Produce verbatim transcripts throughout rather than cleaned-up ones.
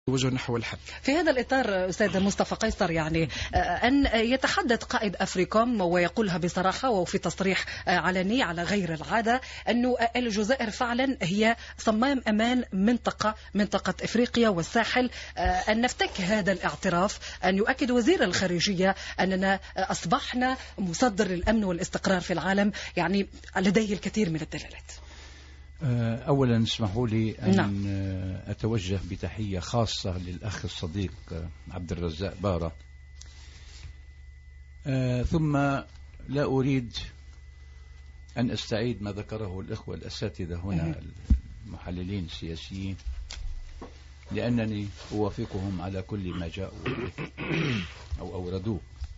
وجه نحو الحل. في هذا الإطار أستاذ مصطفى قيصر، يعني أن يتحدث قائد أفريكوم ويقولها بصراحة وفي تصريح علني على غير العادة أنه الجزائر فعلا هي صمام أمان منطقة منطقة إفريقيا والساحل، أن نفتك هذا الاعتراف، أن يؤكد وزير الخارجية أننا أصبحنا مصدر للأمن والاستقرار في العالم، يعني لديه الكثير من الدلالات. أولا اسمحوا لي أن نعم. أتوجه بتحية خاصة للأخ الصديق عبد الرزاق بارة، ثم لا أريد أن أستعيد ما ذكره الإخوة الأساتذة هنا المحللين السياسيين، لأنني أوافقهم على كل ما جاءوا أو أوردوه،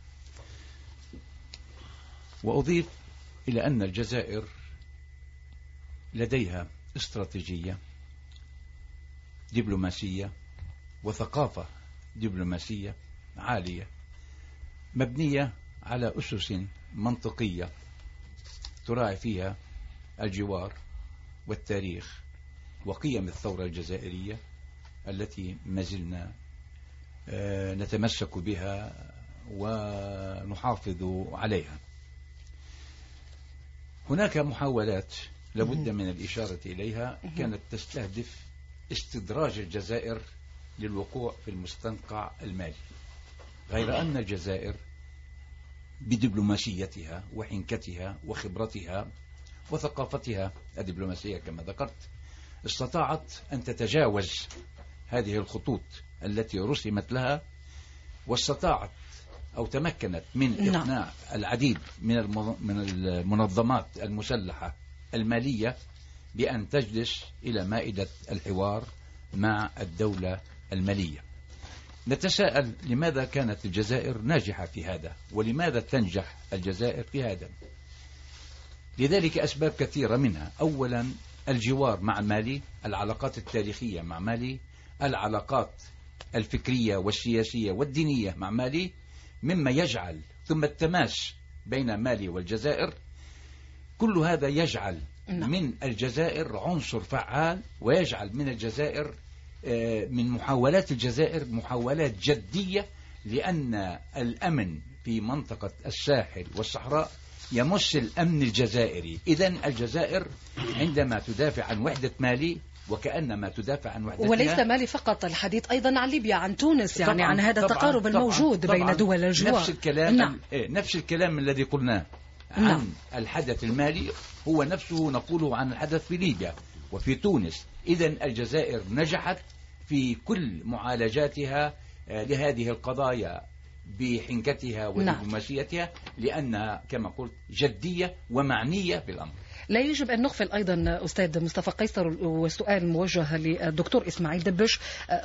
وأضيف إلى أن الجزائر لديها استراتيجية دبلوماسية وثقافة دبلوماسية عالية مبنية على أسس منطقية تراعي فيها الجوار والتاريخ وقيم الثورة الجزائرية التي ما زلنا نتمسك بها ونحافظ عليها. هناك محاولات لابد من الإشارة إليها كانت تستهدف استدراج الجزائر للوقوع في المستنقع المالي، غير أن الجزائر بدبلوماسيتها وحنكتها وخبرتها وثقافتها الدبلوماسية كما ذكرت استطاعت أن تتجاوز هذه الخطوط التي رسمت لها، واستطاعت أو تمكنت من إقناع العديد من المنظمات المسلحة المالية بأن تجلس إلى مائدة الحوار مع الدولة المالية. نتساءل لماذا كانت الجزائر ناجحة في هذا، ولماذا تنجح الجزائر في هذا؟ لذلك أسباب كثيرة منها. أولا الجوار مع مالي، العلاقات التاريخية مع مالي، العلاقات الفكرية والسياسية والدينية مع مالي، مما يجعل ثم التماس بين مالي والجزائر، كل هذا يجعل من الجزائر عنصر فعال، ويجعل من الجزائر من محاولات الجزائر محاولات جدية، لأن الأمن في منطقة الساحل والصحراء يمس الأمن الجزائري. إذن الجزائر عندما تدافع عن وحدة مالي وكأنما تدافع عن وحدتها، وليس مالي فقط، الحديث أيضا عن ليبيا، عن تونس، يعني طبعاً عن هذا طبعاً التقارب طبعاً الموجود طبعاً بين دول الجوار. نفس الكلام نعم. نفس الكلام الذي قلناه عن نعم. الحدث المالي هو نفسه نقوله عن الحدث في ليبيا وفي تونس. إذن الجزائر نجحت في كل معالجاتها لهذه القضايا بحنكتها ودبلوماسيتها، لأنها كما قلت جدية ومعنية بالأمر. لا يجب أن نغفل أيضا أستاذ مصطفى قيصر، والسؤال موجه للدكتور إسماعيل دبش،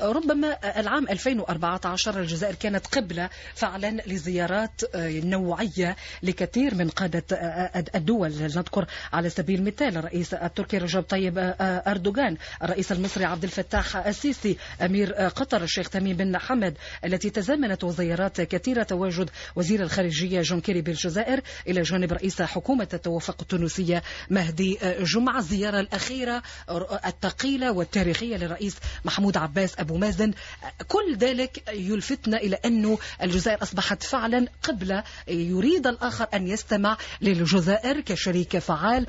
ربما العام ألفين وأربعة عشر الجزائر كانت قبلة فعلا لزيارات نوعية لكثير من قادة الدول. نذكر على سبيل المثال الرئيس التركي رجب طيب أردوغان، الرئيس المصري عبد الفتاح السيسي، أمير قطر الشيخ تميم بن حمد، التي تزامنت وزيارات كثيرة، تواجد وزير الخارجية جون كيري بالجزائر إلى جانب رئيس حكومة التوافق التونسية مهدي جمعة، الزيارة الأخيرة الثقيلة والتاريخية للرئيس محمود عباس أبو مازن. كل ذلك يلفتنا إلى أنه الجزائر أصبحت فعلا قبلة، يريد الآخر أن يستمع للجزائر كشريك فعال،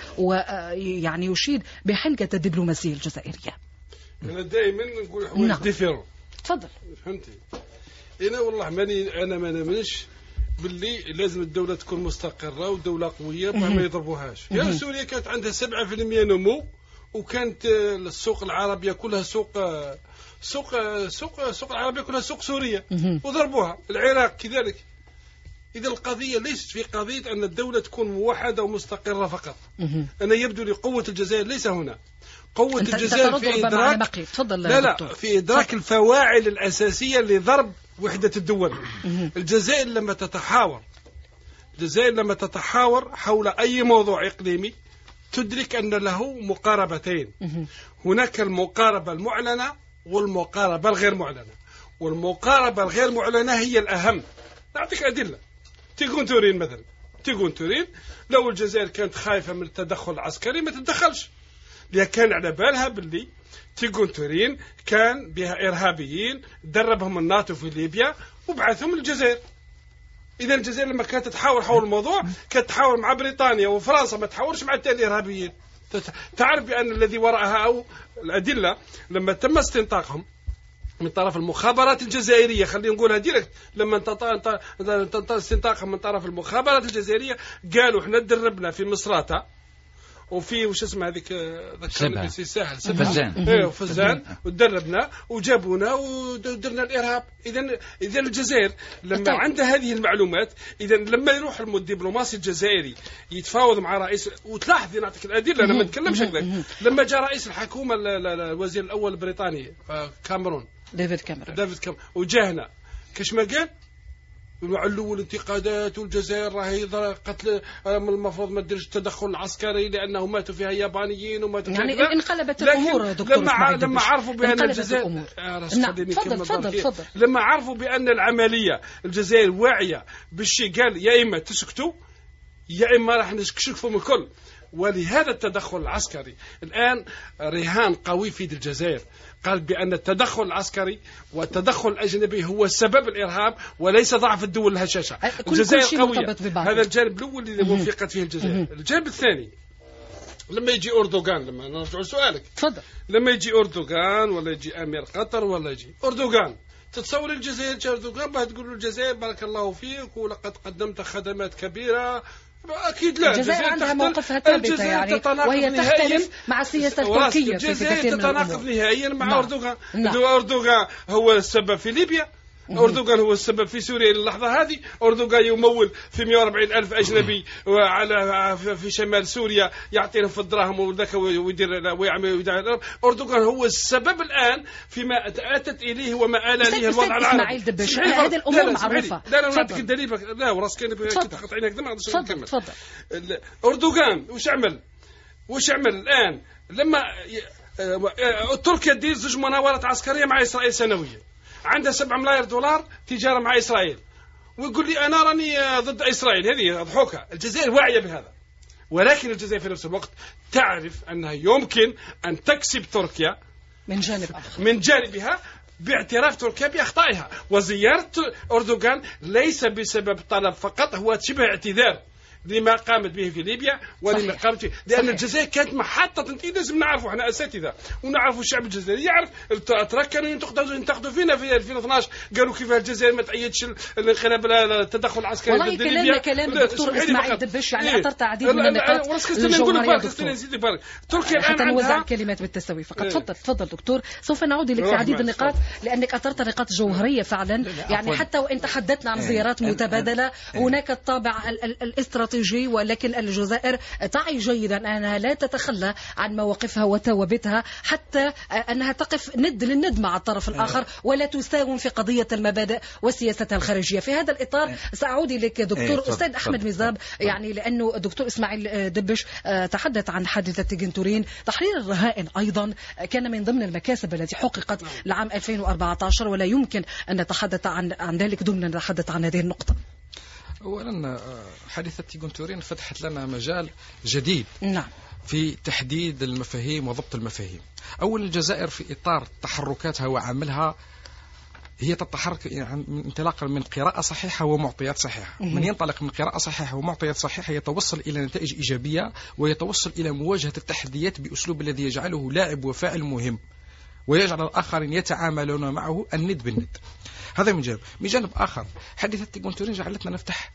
ويعني يشيد بحنكة الدبلوماسية الجزائرية. أنا دائما نقول حوايج ديفيرون. تفضل. فهمتي؟ أنا والله ماني أنا ما نمنش باللي لازم الدولة تكون مستقرة ودولة قوية ما يضربوهاش. يا سوريا كانت عندها سبعة في المئة نمو، وكانت السوق العربية كلها سوق سوق سوق سوق العربية كلها سوق سورية، وضربوها. العراق كذلك. إذا القضية ليست في قضية أن الدولة تكون موحدة ومستقرة فقط. أنا يبدو لي قوة الجزائر ليس هنا. قوة الجزائر في إدراك لا لا في إدراك الفواعل الأساسية لضرب وحدة الدول. الجزائر لما تتحاور الجزائر لما تتحاور حول أي موضوع إقليمي تدرك أن له مقاربتين. هناك المقاربة المعلنة والمقاربة الغير معلنة، والمقاربة الغير معلنة هي الأهم. نعطيك أدلة. تيغون تورين مثلا، تيغون تورين لو الجزائر كانت خايفة من التدخل العسكري ما تتدخلش، اللي كان على بالها باللي تيغونتورين كان بها إرهابيين دربهم الناتو في ليبيا وبعثهم للجزائر. إذا الجزائر لما كانت تحاور حول الموضوع كانت تحاور مع بريطانيا وفرنسا، ما تحاورش مع الإرهابيين. تعرف بأن الذي وراءها أو الأدلة لما تم استنطاقهم من طرف المخابرات الجزائرية، خلينا نقولها ديريكت، لما انتطق استنطاقهم من طرف المخابرات الجزائرية قالوا احنا تدربنا في مصراتة وفي وش اسمه هذيك سبها ساحل فزان ايه وفزان ودربنا وجابونا ودرنا الارهاب. اذا اذا الجزائر لما طيب. عندها هذه المعلومات، اذا لما يروح الدبلوماسي الجزائري يتفاوض مع رئيس، وتلاحظ نعطيك الادله لما نتكلمش هكذا، لما جاء رئيس الحكومه الوزير الاول البريطاني كاميرون ديفيد كاميرون ديفيد كاميرون وجا هنا كاش ما قال علوا الانتقادات والجزائر راهي قتل، المفروض ما تديرش التدخل العسكري لانه ماتوا فيها يابانيين وماتوا يعني فيها. انقلبت الامور دكتور لما لما عرفوا بان الجزائر نعم تفضل تفضل تفضل لما عرفوا بان العمليه الجزائر واعيه بالشيء، قال يا اما تسكتوا يا اما راح نكشفهم الكل. ولهذا التدخل العسكري الآن رهان قوي في الجزائر، قال بأن التدخل العسكري والتدخل الأجنبي هو سبب الإرهاب وليس ضعف الدول الهشاشة. الجزائر قوية، هذا الجانب الأول اللي وفقت فيه الجزائر. الجانب الثاني لما يجي أردوغان، لما نرجع لسؤالك تفضل، لما يجي أردوغان ولا يجي أمير قطر ولا يجي أردوغان، تتصور الجزائر جا أردوغان بعد تقول له الجزائر بارك الله فيك ولقد قدمت خدمات كبيرة؟ أكيد لا. الجزائر عندها موقفها ثابتة يعني، وهي تختلف مع السياسة التركية في كثير من الأمور. تتناقض نهائيا مع نعم. أردوغان. نعم. أردوغان هو السبب في ليبيا، أردوغان هو السبب في سوريا اللحظة هذه، أردوغان يمول في مئة وأربعين ألف أجنبي على في شمال سوريا يعطيهم في الدراهم وذاك ويدير ويعمل. أردوغان هو السبب الآن فيما أتت إليه وما آل إليه الوضع العربي. هذه الأمور معروفة. لا لا نعطيك الدليل، لا وراس كان قطعينك ما نقدرش نكمل. تفضل. أردوغان وش عمل؟ وش عمل الآن لما تركيا تدير زوج مناورات عسكرية مع إسرائيل سنويا، عندها سبعة ملايير دولار تجارة مع إسرائيل، ويقول لي أنا راني ضد إسرائيل. هذه ضحوكة. الجزائر واعية بهذا، ولكن الجزائر في نفس الوقت تعرف أنها يمكن أن تكسب تركيا من جانب آخر من جانبها باعتراف تركيا بأخطائها. وزيارة أردوغان ليس بسبب طلب فقط، هو شبه اعتذار لما قامت به في ليبيا ولما قامت فيه، لأن صحيح. الجزائر كانت محطة. لازم نعرفوا احنا أساتذة ونعرفوا الشعب الجزائري يعرف. الأتراك كانوا ينتقدوا ينتقدوا فينا في ألفين واثناش، قالوا كيف الجزائر ما تأيدش الانقلاب التدخل العسكري ضد ليبيا. والله كلام كلام الدكتور إسماعيل دبش يعني إيه؟ أثرت عديد من النقاط الجوهرية. تركيا حتى نوزع الكلمات بالتساوي فقط. إيه؟ تفضل تفضل دكتور، سوف نعود إليك في عديد النقاط لأنك أثرت نقاط جوهرية فعلا. يعني حتى وإن تحدثنا عن زيارات متبادلة هناك الطابع الاستراتيجي، ولكن الجزائر تعي جيدا أنها لا تتخلى عن مواقفها وثوابتها، حتى أنها تقف ند للند مع الطرف الآخر ولا تساوم في قضية المبادئ وسياستها الخارجية. في هذا الإطار سأعود إليك دكتور أستاذ أحمد مزاب، يعني لأنه الدكتور إسماعيل دبش تحدث عن حادثة تيغونتورين. تحرير الرهائن أيضا كان من ضمن المكاسب التي حققت لعام ألفين وأربعة عشر، ولا يمكن أن نتحدث عن عن ذلك دون أن نتحدث عن هذه النقطة. أولا حادثة تيغونتورين فتحت لنا مجال جديد نعم في تحديد المفاهيم وضبط المفاهيم. أولا الجزائر في إطار تحركاتها وعملها هي تتحرك يعني انطلاقا من قراءة صحيحة ومعطيات صحيحة. من ينطلق من قراءة صحيحة ومعطيات صحيحة يتوصل إلى نتائج إيجابية، ويتوصل إلى مواجهة التحديات بأسلوب الذي يجعله لاعب وفاعل مهم، ويجعل الآخرين يتعاملون معه الند بالند. هذا من جانب. من جانب آخر حادثة تيغونتورين جعلتنا نفتح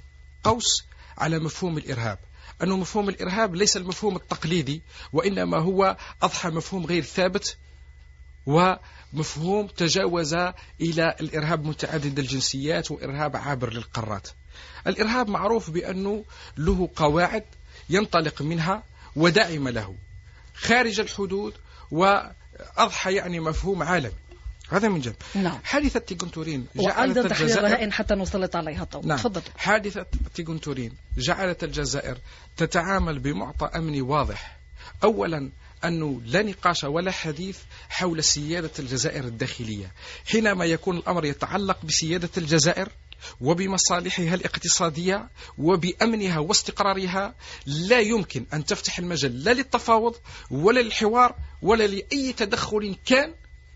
قوس على مفهوم الإرهاب، أنه مفهوم الإرهاب ليس المفهوم التقليدي، وإنما هو أضحى مفهوم غير ثابت، ومفهوم تجاوز إلى الإرهاب متعدد الجنسيات وإرهاب عابر للقارات. الإرهاب معروف بأنه له قواعد ينطلق منها وداعم له خارج الحدود، وأضحى يعني مفهوم عالمي. هذا من جانب. نعم. حادثة تيغونتورين وأيضا تحرير الرهائن حتى نسلط عليها الضوء. نعم. تفضل. حادثة تيغونتورين جعلت الجزائر تتعامل بمعطى أمني واضح. أولا أنه لا نقاش ولا حديث حول سيادة الجزائر الداخلية. حينما يكون الأمر يتعلق بسيادة الجزائر وبمصالحها الاقتصادية وبأمنها واستقرارها لا يمكن أن تفتح المجال لا للتفاوض ولا للحوار ولا لأي تدخل كان.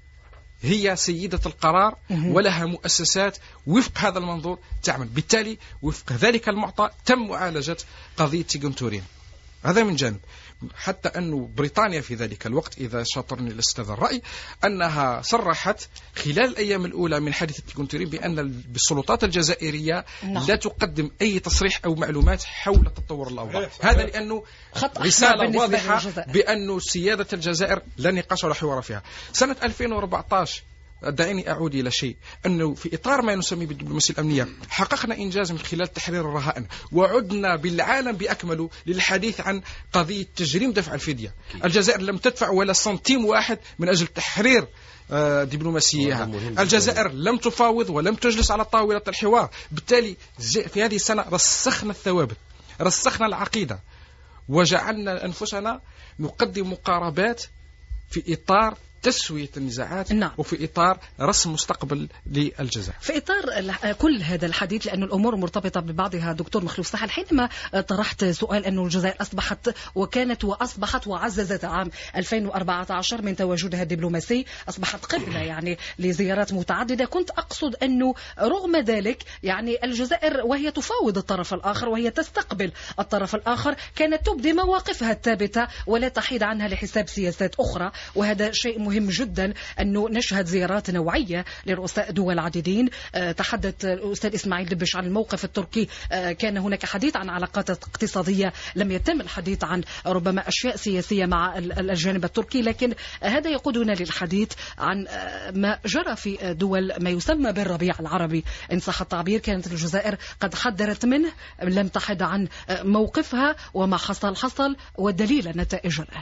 هي سيدة القرار ولها مؤسسات وفق هذا المنظور تعمل. بالتالي وفق ذلك المعطى تم معالجة قضية تيغونتورين. هذا من جانب. حتى أن بريطانيا في ذلك الوقت، إذا شاطرني الأستاذ الرأي، أنها صرحت خلال الأيام الأولى من حادثة تيغونتورين بأن السلطات الجزائرية نعم. لا تقدم أي تصريح أو معلومات حول تطور الأوضاع. هذا لأنه رسالة واضحة بأن سيادة الجزائر لا نقاش ولا حوار فيها. سنة ألفين وأربعة عشر دعيني أعود إلى شيء، أنه في إطار ما نسميه بالدبلوماسية الأمنية حققنا إنجاز من خلال تحرير الرهائن، وعدنا بالعالم بأكمله للحديث عن قضية تجريم دفع الفدية. الجزائر لم تدفع ولا سنتيم واحد من أجل تحرير دبلوماسيها. الجزائر لم تفاوض ولم تجلس على طاولة الحوار. بالتالي في هذه السنة رسخنا الثوابت، رسخنا العقيدة، وجعلنا أنفسنا نقدم مقاربات في إطار تسوية النزاعات. نعم. وفي إطار رسم مستقبل للجزائر. في إطار كل هذا الحديث، لأن الأمور مرتبطة ببعضها، دكتور مخلوف سحل، حينما طرحت سؤال أن الجزائر أصبحت وكانت وأصبحت وعززت عام ألفين وأربعة عشر من تواجدها الدبلوماسي، أصبحت قبلة يعني لزيارات متعددة، كنت أقصد أنه رغم ذلك يعني الجزائر وهي تفاوض الطرف الآخر وهي تستقبل الطرف الآخر كانت تبدي مواقفها الثابتة ولا تحيد عنها لحساب سياسات أخرى. وهذا شيء مهم جدا أنه نشهد زيارات نوعية لرؤساء دول عديدين. أه تحدث الأستاذ إسماعيل دبش عن الموقف التركي. أه كان هناك حديث عن علاقات اقتصادية، لم يتم الحديث عن ربما أشياء سياسية مع الجانب التركي، لكن هذا يقودنا للحديث عن ما جرى في دول ما يسمى بالربيع العربي إن صح التعبير. كانت الجزائر قد حذرت منه، لم تحد عن موقفها، وما حصل حصل، والدليل النتائج الآن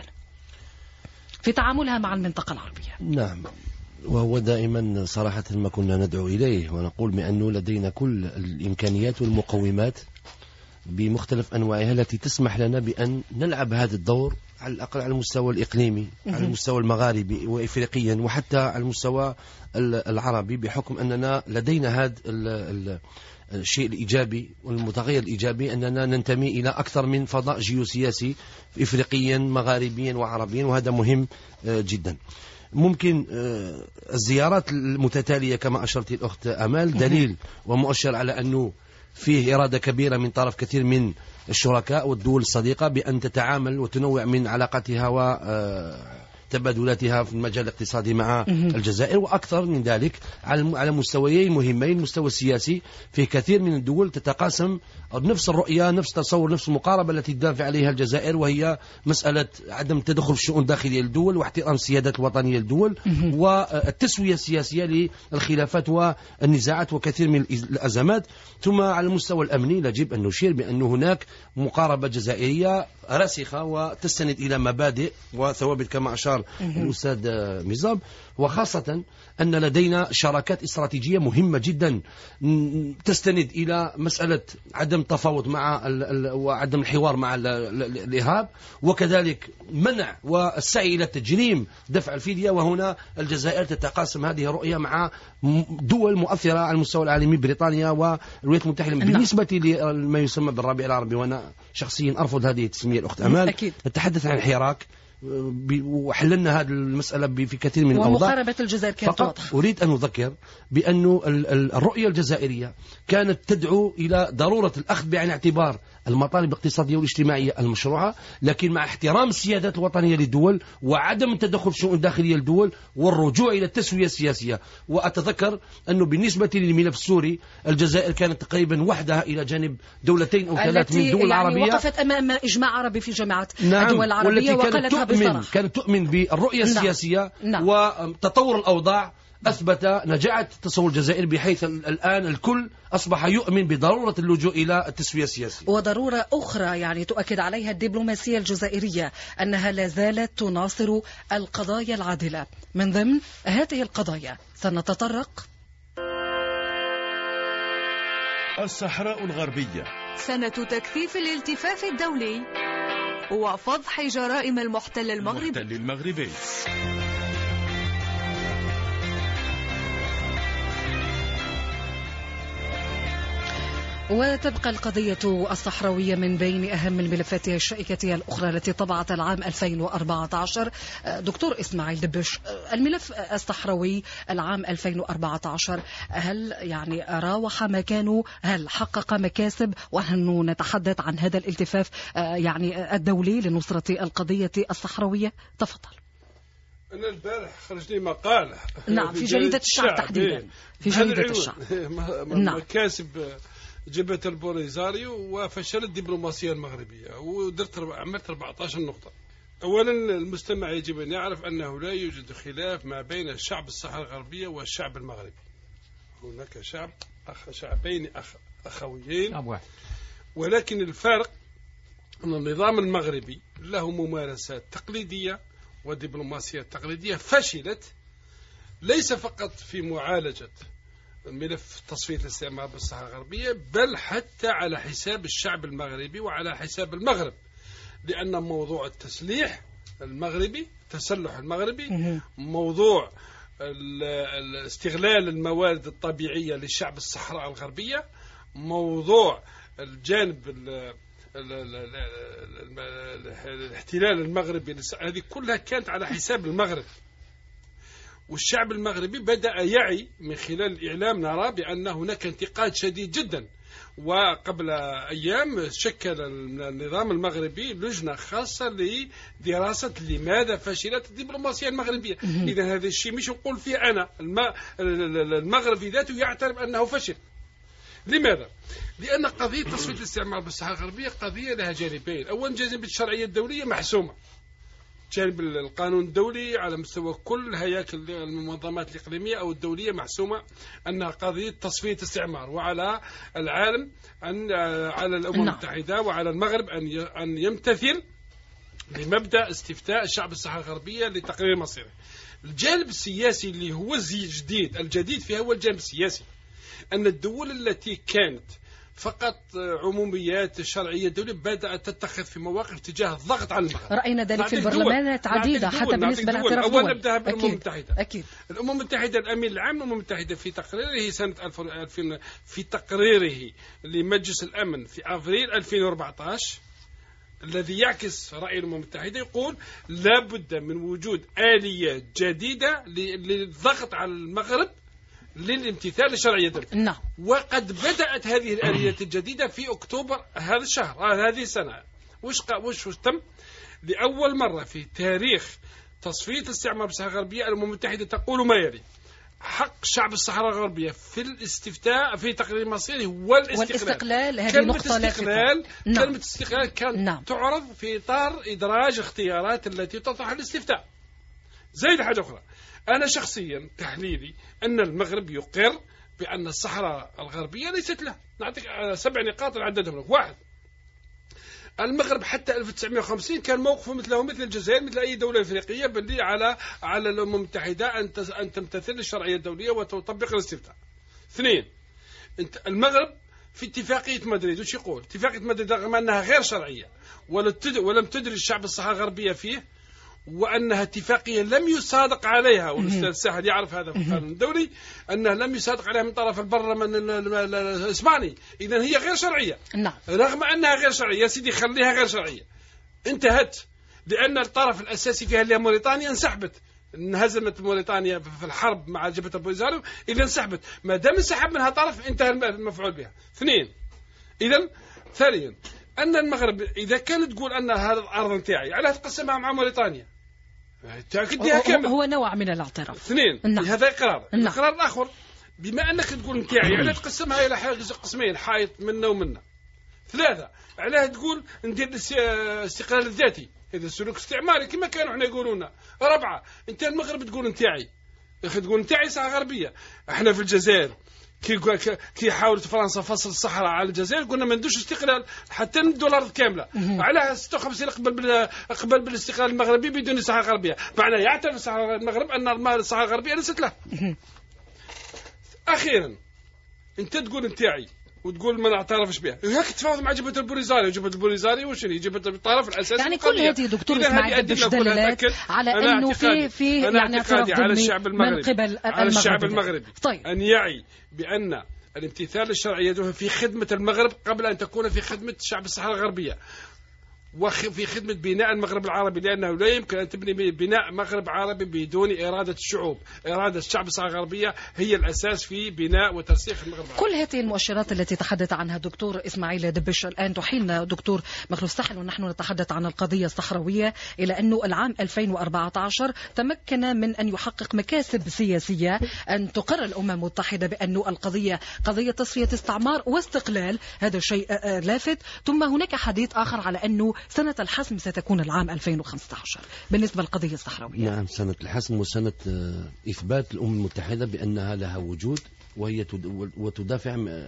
في تعاملها مع المنطقة العربية. نعم، وهو دائما صراحة ما كنا ندعو إليه ونقول بأنه لدينا كل الإمكانيات والمقومات بمختلف أنواعها التي تسمح لنا بأن نلعب هذا الدور على الأقل على المستوى الإقليمي، على المستوى المغاربي وإفريقيا، وحتى على المستوى العربي، بحكم أننا لدينا هذا الشيء الإيجابي والمتغير الإيجابي أننا ننتمي إلى أكثر من فضاء جيوسياسي إفريقيا مغاربيا وعربيا، وهذا مهم جدا. ممكن الزيارات المتتالية كما أشرت الأخت أمال دليل ومؤشر على أنه فيه إرادة كبيرة من طرف كثير من الشركاء والدول الصديقة بأن تتعامل وتنوع من علاقاتها و تبادلاتها في المجال الاقتصادي مع الجزائر. وأكثر من ذلك على مستويين مهمين، المستوى السياسي في كثير من الدول تتقاسم نفس الرؤية، نفس التصور، نفس المقاربة التي تدافع عليها الجزائر، وهي مسألة عدم التدخل في الشؤون الداخلية للدول واحترام السيادات الوطنية للدول والتسوية السياسية للخلافات والنزاعات وكثير من الأزمات. ثم على المستوى الأمني يجب أن نشير بأن هناك مقاربة جزائرية راسخة وتستند إلى مبادئ وثوابت كما أشار الأستاذ ميزاب، وخاصة أن لدينا شراكات استراتيجية مهمة جدا تستند إلى مسألة عدم التفاوض مع وعدم الحوار مع الإرهاب، وكذلك منع والسعي إلى تجريم دفع الفدية. وهنا الجزائر تتقاسم هذه الرؤية مع دول مؤثرة على المستوى العالمي، بريطانيا والولايات المتحدة. بالنسبة لما يسمى بالربيع العربي، وأنا شخصيا أرفض هذه التسمية الأخت أمال، نتحدث عن الحراك وحللنا هذه المسألة في كثير من الأوضاع. ومقاربة الجزائر كانت واضحة. أريد أن أذكر بأن الرؤية الجزائرية كانت تدعو إلى ضرورة الأخذ بعين الاعتبار المطالب الاقتصادية والاجتماعية المشروعة، لكن مع احترام السيادات الوطنية للدول وعدم التدخل في الشؤون الداخلية للدول والرجوع إلى التسوية السياسية. وأتذكر أنه بالنسبة للملف السوري الجزائر كانت تقريبا وحدها إلى جانب دولتين أو ثلاث من الدول يعني العربية، وقفت أمام إجماع عربي في جامعة نعم الدول العربية وقالتها بصراحة. كانت تؤمن بالرؤية السياسية نعم. وتطور الأوضاع أثبت نجاعة تصور الجزائر، بحيث الآن الكل أصبح يؤمن بضرورة اللجوء إلى التسوية السياسية. وضرورة أخرى يعني تؤكد عليها الدبلوماسية الجزائرية أنها لا زالت تناصر القضايا العادلة. من ضمن هذه القضايا سنتطرق الصحراء الغربية، سنة تكثيف الالتفاف الدولي وفضح جرائم المحتل المغربي, المحتل المغربي. وتبقى القضية الصحراوية من بين أهم الملفات الشائكة الأخرى التي طبعت العام ألفين وأربعة عشر. دكتور إسماعيل دبش، الملف الصحراوي العام ألفين وأربعة عشر هل يعني راوح مكانه؟ هل حقق مكاسب؟ ونحن نتحدث عن هذا الالتفاف يعني الدولي لنصرة القضية الصحراوية. تفضل. أنا البارح خرج لي مقال نعم في جريدة الشعب تحديدا، في جريدة الشعب. نعم. مكاسب جبهة البوليزاريو وفشل الدبلوماسية المغربية، ودرت عملت أربعة عشر نقطة. أولا المستمع يجب أن يعرف أنه لا يوجد خلاف ما بين الشعب الصحراء الغربية والشعب المغربي. هناك شعب أخ شعبين أخ أخويين، ولكن الفرق أن النظام المغربي له ممارسات تقليدية ودبلوماسية تقليدية فشلت، ليس فقط في معالجة ملف تصفية الاستعمار بالصحراء الغربية، بل حتى على حساب الشعب المغربي وعلى حساب المغرب، لأن موضوع التسليح المغربي، التسلح المغربي، موضوع استغلال الموارد الطبيعية للشعب الصحراء الغربية، موضوع الجانب الاحتلال المغربي، هذه كلها كانت على حساب المغرب. والشعب المغربي بدأ يعي من خلال الإعلام، نرى بأن هناك انتقاد شديد جدا. وقبل أيام شكل النظام المغربي لجنة خاصة لدراسة لماذا فشلت الدبلوماسية المغربية. إذا هذا الشيء مش نقول فيه أنا، المغرب ذاته يعترف أنه فشل. لماذا؟ لأن قضية تصفية الاستعمار بالصحراء الغربية قضية لها جانبين. أولا جانب الشرعية الدولية محسومة، جانب القانون الدولي على مستوى كل هياكل المنظمات الإقليمية أو الدولية محسومة أنها قضية تصفية استعمار، وعلى العالم أن على الأمم المتحدة وعلى المغرب أن أن يمتثل بمبدأ استفتاء الشعب الصحراء الغربية لتقرير مصيره. الجانب السياسي اللي هو الجديد الجديد فيها هو الجانب السياسي، أن الدول التي كانت فقط عموميات الشرعية الدولية بدأت تتخذ في مواقف تجاه الضغط على المغرب. رأينا ذلك في البرلمانات عديدة حتى بالنسبة لاعتراف الدول. أولا نبدأ بالأمم المتحدة. أكيد. الأمم المتحدة، الأمين العام للأمم المتحدة في تقريره سنة ألفين في تقريره لمجلس الأمن في أفريل ألفين وأربعة عشر الذي يعكس رأي الأمم المتحدة، يقول لا بد من وجود آليات جديدة للضغط على المغرب للامتثال للشرعية الدولية. نعم. وقد بدأت هذه الآليات الجديدة في أكتوبر هذا الشهر، هذه السنة. وش وش تم؟ لأول مرة في تاريخ تصفية الاستعمار بالصحراء الغربية الأمم المتحدة تقول ما يلي: حق شعب الصحراء الغربية في الاستفتاء في تقرير مصيره والاستقلال. والاستقلال هذه كلمة نقطة استقلال نعم. كلمة استقلال كانت نعم. تعرض في إطار إدراج اختيارات التي تطرح الاستفتاء. زائد حاجة أخرى، أنا شخصيا تحليلي أن المغرب يقر بأن الصحراء الغربية ليست له. نعطيك سبع نقاط نعددهم لك. واحد، المغرب حتى ألف وتسعمائة وخمسين كان موقفه مثله مثل الجزائر مثل أي دولة إفريقية، باللي على على الأمم المتحدة أن أن تمتثل الشرعية الدولية وتطبق الاستفتاء. اثنين، انت المغرب في اتفاقية مدريد وش يقول؟ اتفاقية مدريد رغم أنها غير شرعية ولم تدرج الشعب الصحراء الغربية فيه، وأنها اتفاقية لم يصادق عليها، والأستاذ ساحل يعرف هذا في القانون الدولي، أنها لم يصادق عليها من طرف البرلمان الإسباني، إذن هي غير شرعية. نعم. رغم أنها غير شرعية يا سيدي خليها غير شرعية، انتهت، لأن الطرف الأساسي فيها اللي موريتانيا انسحبت، انهزمت موريتانيا في الحرب مع جبهة البوليزاريو، إذا انسحبت، ما دام انسحب منها طرف انتهى المفعول بها. اثنين، إذن ثانيا أن المغرب إذا كانت تقول أن هذا الأرض نتاعي على تقسمها مع موريتانيا، تأكدها كامل، هو نوع من الاعتراف. اثنين، نعم. هذا إقرار. نعم. الإقرار الآخر، بما أنك تقول نتاعي على تقسمها إلى قسمين، حائط منا ومنا. ثلاثة، علاه تقول ندير الاستقلال الذاتي، هذا السلوك استعماري كما كانوا احنا يقولون. رابعة، أنت المغرب تقول نتاعي، يا أخي تقول نتاعي صحراء غربية. احنا في الجزائر كي كي حاولت فرنسا فصل الصحراء على الجزائر قلنا ما ندوش استقلال حتى ندوا الارض كامله. على ستة وخمسين قبل قبل بالاستقلال المغربي بدون صحراء غربيه، معناه يعترف الصحراء المغرب ان الصحراء الغربيه ليست له. اخيرا انت تقول نتاعي وتقول ما نعترفش بها، هيك تفاوض مع جبهه البوليزاريو، جبهه البوليزاريو وش هي جبهه الطرف الاساسي. يعني كل هذه دكتور اسماعيل دبش دلالات على انه في في يعني اعتراف على الشعب المغربي من قبل على الشعب المغربي طيب. ان يعي بان الامتثال للشرعية في خدمة المغرب قبل أن تكون في خدمة شعب الصحراء الغربية، وفي خدمة بناء المغرب العربي، لأنه لا يمكن أن تبني بناء مغرب عربي بدون إرادة الشعوب. إرادة الشعب الصحراء الغربية هي الأساس في بناء وترسيخ المغرب العربي. كل هذه المؤشرات التي تحدث عنها الدكتور إسماعيل دبش الآن تحيلنا دكتور مخلوف سحل ونحن نتحدث عن القضية الصحراوية إلى أنه العام ألفين وأربعة عشر تمكن من أن يحقق مكاسب سياسية، أن تقر الأمم المتحدة بأن القضية قضية تصفية استعمار واستقلال، هذا شيء لافت. ثم هناك حديث آخر على أنه سنة الحسم ستكون العام ألفين وخمسة عشر بالنسبة للقضية الصحراوية. نعم، سنة الحسم وسنة إثبات الأمم المتحدة بأنها لها وجود، وهي وتدافع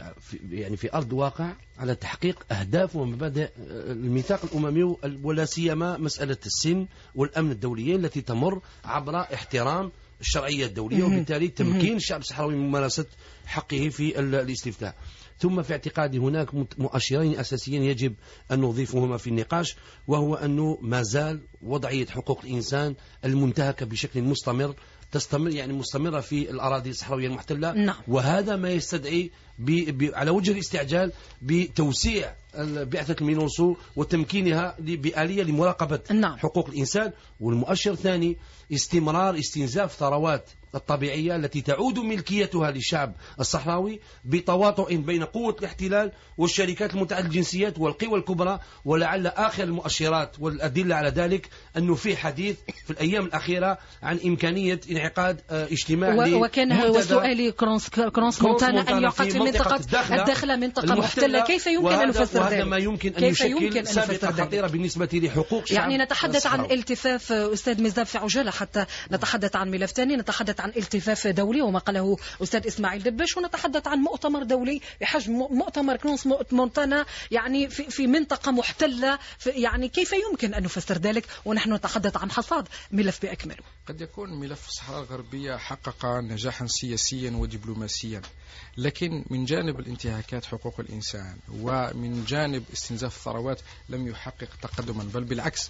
يعني في أرض واقع على تحقيق أهداف ومبادئ الميثاق الأممي، ولا سيما مسألة السن والأمن الدوليين التي تمر عبر احترام الشرعية الدولية، وبالتالي تمكين الشعب الصحراوي من ممارسة حقه في الاستفتاء. ثم في اعتقادي هناك مؤشرين أساسيين يجب أن نضيفهما في النقاش، وهو أنه ما زال وضعية حقوق الإنسان المنتهكة بشكل مستمر تستمر يعني مستمرة في الأراضي الصحراوية المحتلة. نعم. وهذا ما يستدعي ب... ب... على وجه الاستعجال بتوسيع بعثة المينوسو وتمكينها بآلية لمراقبة نعم. حقوق الإنسان. والمؤشر الثاني استمرار استنزاف ثروات الطبيعية التي تعود ملكيتها للشعب الصحراوي بتواطؤ بين قوة الاحتلال والشركات المتعددة الجنسيات والقوى الكبرى. ولعل آخر المؤشرات والأدلة على ذلك أنه في حديث في الأيام الأخيرة عن إمكانية انعقاد اجتماع وكان سؤالي كرونس, كرونس مونتانا أن يعقد في منطقة الداخلة منطقة محتلة. كيف يمكن أن نفسر ذلك؟ وهذا ما يمكن أن يشكل سابقة خطيرة بالنسبة لحقوق الشعب. يعني نتحدث عن التفاف أستاذ مزداب في عجالة حتى نتحدث عن ملف ثاني، نتحدث عن التفاف دولي وما قاله أستاذ إسماعيل دبش، ونتحدث عن مؤتمر دولي بحجم مؤتمر كرونس مونتانا يعني في, في منطقة محتلة. في يعني كيف يمكن أن نفسر ذلك ونحن نتحدث عن حصاد ملف بأكمله؟ قد يكون ملف الصحراء الغربية حقق نجاحا سياسيا ودبلوماسيا، لكن من جانب الانتهاكات حقوق الإنسان ومن جانب استنزاف الثروات لم يحقق تقدما، بل بالعكس.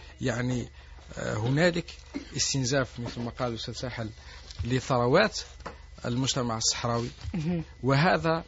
يعني هنالك استنزاف مثل ما قال الأستاذ ساحل لثروات المجتمع الصحراوي، وهذا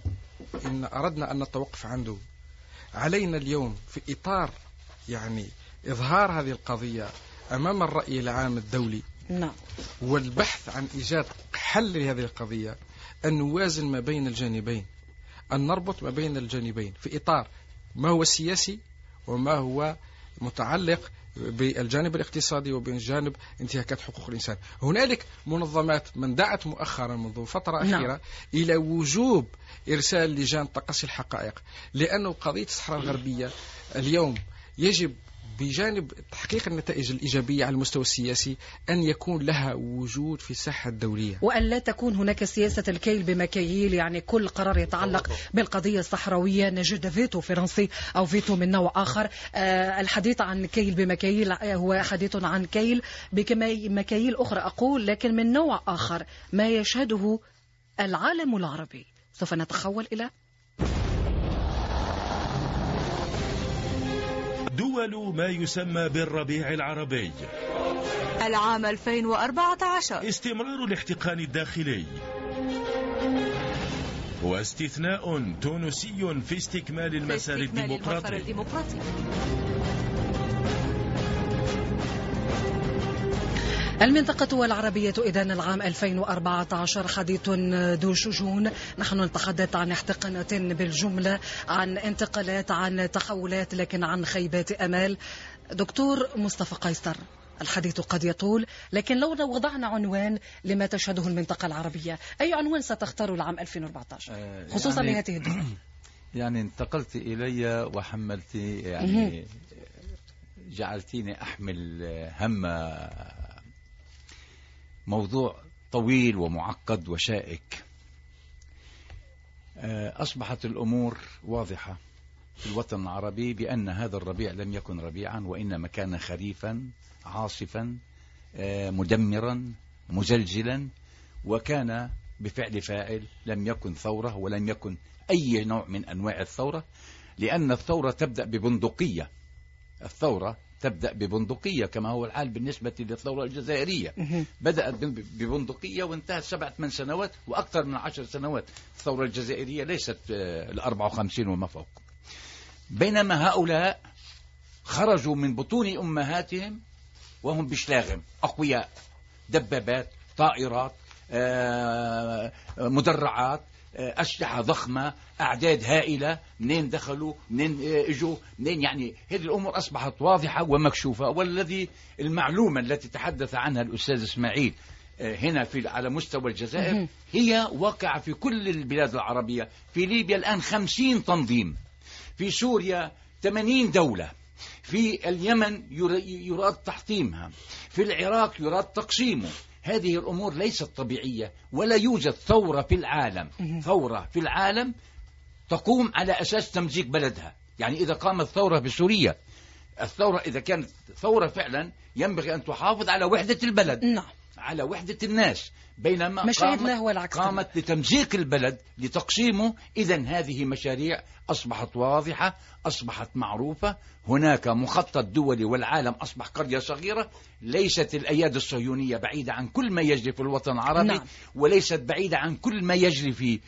إن أردنا أن نتوقف عنده علينا اليوم في إطار يعني إظهار هذه القضية أمام الرأي العام الدولي نعم. والبحث عن إيجاد حل لهذه القضية، أن نوازن ما بين الجانبين، أن نربط ما بين الجانبين في إطار ما هو سياسي وما هو متعلق بالجانب الاقتصادي وبجانب انتهاكات حقوق الإنسان. هنالك منظمات من دعت مؤخرا منذ فترة أخيرة نعم. إلى وجوب إرسال لجان تقصي الحقائق، لأنه قضية الصحراء الغربية اليوم يجب بجانب تحقيق النتائج الإيجابية على المستوى السياسي أن يكون لها وجود في الساحة الدولية، وأن لا تكون هناك سياسة الكيل بمكاييل. يعني كل قرار يتعلق بالقضية الصحراوية نجد فيتو فرنسي أو فيتو من نوع آخر. آه الحديث عن كيل بمكاييل هو حديث عن كيل بمكاييل أخرى أقول، لكن من نوع آخر ما يشهده العالم العربي. سوف نتحول إلى دول ما يسمى بالربيع العربي. العام ألفين وأربعة عشر استمرار الاحتقان الداخلي، واستثناء تونسي في استكمال المسار الديمقراطي. المنطقة والعربية إذن العام ألفين وأربعة عشر حديث ذو شجون. نحن نتحدث عن احتقانات بالجملة، عن انتقالات، عن تحولات، لكن عن خيبات أمال. دكتور مصطفى قيصر، الحديث قد يطول، لكن لو وضعنا عنوان لما تشهده المنطقة العربية، أي عنوان ستختار العام ألفين وأربعة عشر خصوصا يعني لهذه الدول؟ يعني انتقلت إلي وحملتي يعني جعلتيني أحمل هم موضوع طويل ومعقد وشائك. أصبحت الأمور واضحة في الوطن العربي بأن هذا الربيع لم يكن ربيعا، وإنما كان خريفا عاصفا مدمرا مزلزلا، وكان بفعل فاعل، لم يكن ثورة ولم يكن أي نوع من أنواع الثورة، لأن الثورة تبدأ ببندقية. الثورة تبدأ ببندقية كما هو الحال بالنسبة للثورة الجزائرية. بدأت ببندقية وانتهت سبعة ثمان سنوات وأكثر من عشر سنوات. الثورة الجزائرية ليست الأربعة وخمسين وما فوق. بينما هؤلاء خرجوا من بطون أمهاتهم وهم بشلاغم أقوياء، دبابات، طائرات، مدرعات، أسلحة ضخمة، أعداد هائلة. منين دخلوا، منين اجوا، منين، يعني هذه الأمور أصبحت واضحة ومكشوفة. والذي المعلومة التي تحدث عنها الأستاذ إسماعيل هنا في على مستوى الجزائر هي واقعة في كل البلاد العربية. في ليبيا الآن خمسين تنظيم، في سوريا ثمانين دولة، في اليمن يراد تحطيمها، في العراق يراد تقسيمه. هذه الأمور ليست طبيعية، ولا يوجد ثورة في العالم ثورة في العالم تقوم على أساس تمزيق بلدها. يعني إذا قامت ثورة بسوريا، الثورة إذا كانت ثورة فعلا ينبغي أن تحافظ على وحدة البلد، نعم، على وحدة الناس، بينما قامت, قامت لتمزيق البلد، لتقسيمه. إذن هذه مشاريع أصبحت واضحة، أصبحت معروفة. هناك مخطط دولي والعالم أصبح قرية صغيرة. ليست الأيادي الصهيونية بعيدة عن كل ما يجري في الوطن العربي، نعم. وليست بعيدة عن كل ما يجري في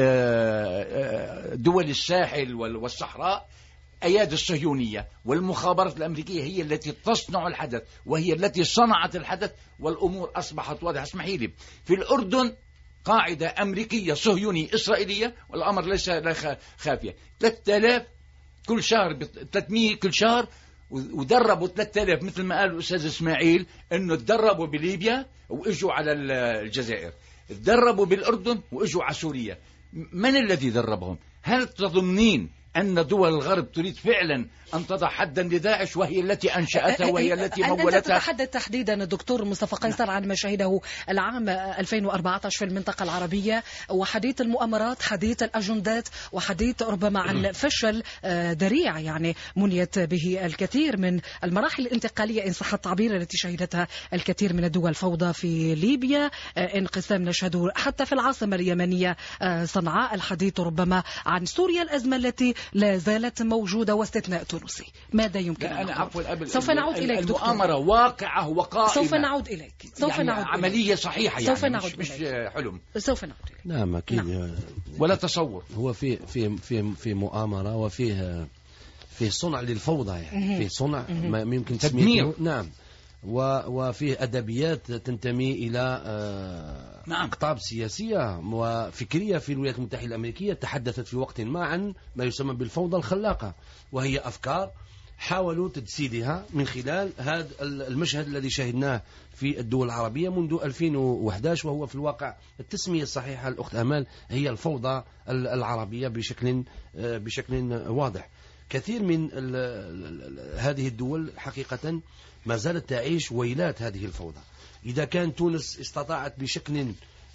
دول الساحل والصحراء. أيادي الصهيونية والمخابرات الأمريكية هي التي تصنع الحدث، وهي التي صنعت الحدث، والأمور أصبحت واضحة. اسمحي لي، في الأردن قاعدة أمريكية صهيونية إسرائيلية، والأمر ليس خافية. ثلاثة آلاف كل شهر، ثلاثمئة كل شهر، ودربوا ثلاثة آلاف مثل ما قال الأستاذ إسماعيل أنه تدربوا بليبيا وإجوا على الجزائر، تدربوا بالأردن وإجوا على سوريا. من الذي دربهم؟ هل تظنين أن دول الغرب تريد فعلا أن تضع حدا لداعش، وهي التي أنشأتها وهي التي مولتها؟ أنت تتحدث تحديدا الدكتور مصطفى قيصر عن ما شهده العام ألفين وأربعة عشر في المنطقة العربية، وحديث المؤامرات، حديث الأجندات، وحديث ربما عن فشل ذريع يعني منيت به الكثير من المراحل الانتقالية إن صح التعبير التي شهدتها الكثير من الدول. فوضى في ليبيا، انقسام نشهده حتى في العاصمة اليمنية صنعاء، الحديث ربما عن سوريا، الأزمة التي لا زالت موجودة، واستثناء تونسي. ماذا يمكن أن نقول؟ سوف نعود إليك دكتور. المؤامرة واقعة وقائمة. سوف نعود إليك. سوف يعني نعود عملية إليك. صحيحة، يعني سوف نعود مش, مش حلم. سوف نعود إليك. نعم أكيد. نعم. ولا تصور. هو في في في في مؤامرة، وفيه في صنع للفوضى، يعني في صنع ما يمكن تسميته. نعم. وفيه أدبيات تنتمي إلى نعم. أقطاب سياسية وفكرية في الولايات المتحدة الأمريكية تحدثت في وقت ما عن ما يسمى بالفوضى الخلاقة، وهي أفكار حاولوا تجسيدها من خلال هذا المشهد الذي شاهدناه في الدول العربية منذ ألفين وأحد عشر، وهو في الواقع التسمية الصحيحة الأخت أمال هي الفوضى العربية بشكل بشكل واضح. كثير من هذه الدول حقيقة ما زالت تعيش ويلات هذه الفوضى. إذا كان تونس استطاعت بشكل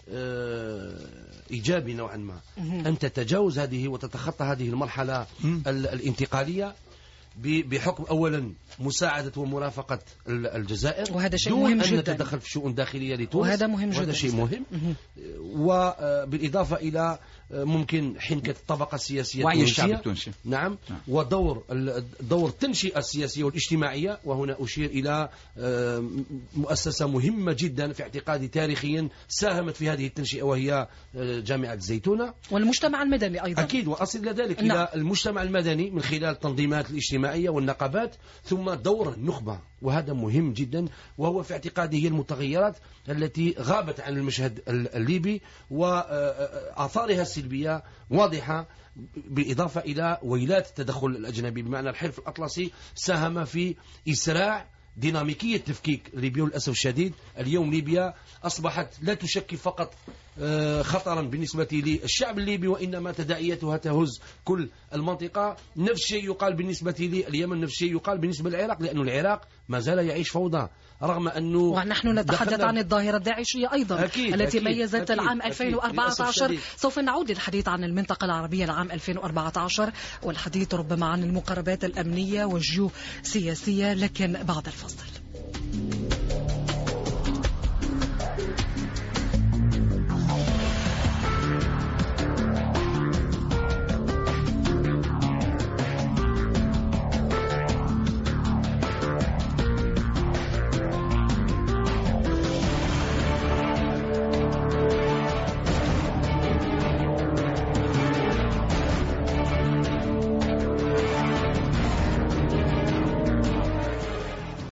إيجابي نوعا ما أن تتجاوز هذه وتتخطى هذه المرحلة الانتقالية بحكم أولا مساعدة ومرافقة الجزائر، وهذا شيء دون مهم أن جدا، نتدخل في شؤون داخلية لتونس، وهذا مهم جدا، وهذا شيء مهم. وبالإضافة إلى ممكن حنكة الطبقة السياسية وعي الشعب التونسي. نعم. نعم. ودور دور التنشئة السياسية والاجتماعية، وهنا أشير إلى مؤسسة مهمة جدا في اعتقادي تاريخيا ساهمت في هذه التنشئة، وهي جامعة الزيتونة، والمجتمع المدني أيضا. أكيد. وأصل إلى ذلك نعم. إلى المجتمع المدني من خلال التنظيمات الاجتماعية والنقابات، ثم دور النخبة، وهذا مهم جدا، وهو في اعتقادي هي المتغيرات التي غابت عن المشهد الليبي، وآثارها السلبية واضحة، بالإضافة إلى ويلات التدخل الأجنبي، بمعنى الحلف الأطلسي ساهم في إسراع ديناميكية تفكيك ليبيا. للأسف الشديد اليوم ليبيا أصبحت لا تشكل فقط خطرا بالنسبة للشعب الليبي، وإنما تداعياتها تهز كل المنطقة. نفس الشيء يقال بالنسبة لليمن، نفس الشيء يقال بالنسبة للعراق، لأن العراق ما زال يعيش فوضى، رغم أنه ونحن نتحدث عن الظاهرة الداعشية أيضا أكيد التي أكيد ميزت أكيد العام أكيد ألفين وأربعة عشر. سوف نعود للحديث عن المنطقة العربية العام ألفين وأربعة عشر، والحديث ربما عن المقاربات الأمنية والجيوسياسية، لكن بعد الفصل.